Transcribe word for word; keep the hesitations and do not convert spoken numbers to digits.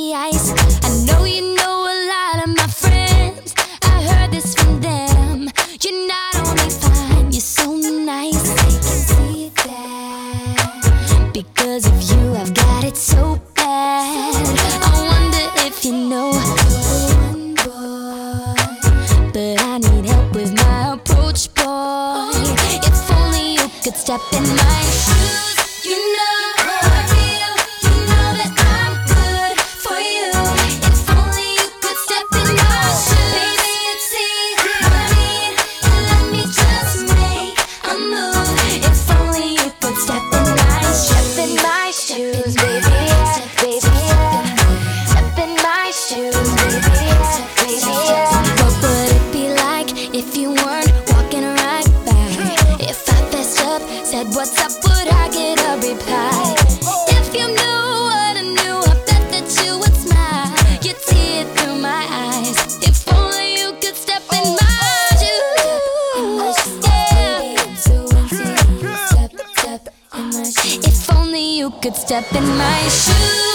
the ice. I know you know a lot of my friends. I heard this from them. You're not only fine, you're so nice. They can see that. Because of you, I've got it so bad. I wonder if you know one boy, but I need help with my approach, boy. If only you could step in my shoes, you know. Said what's up, would I get a reply? If you knew what I knew, I bet that you would smile. You'd see it through my eyes. If only you could step in my shoes. Yeah. If only you could step in my shoes.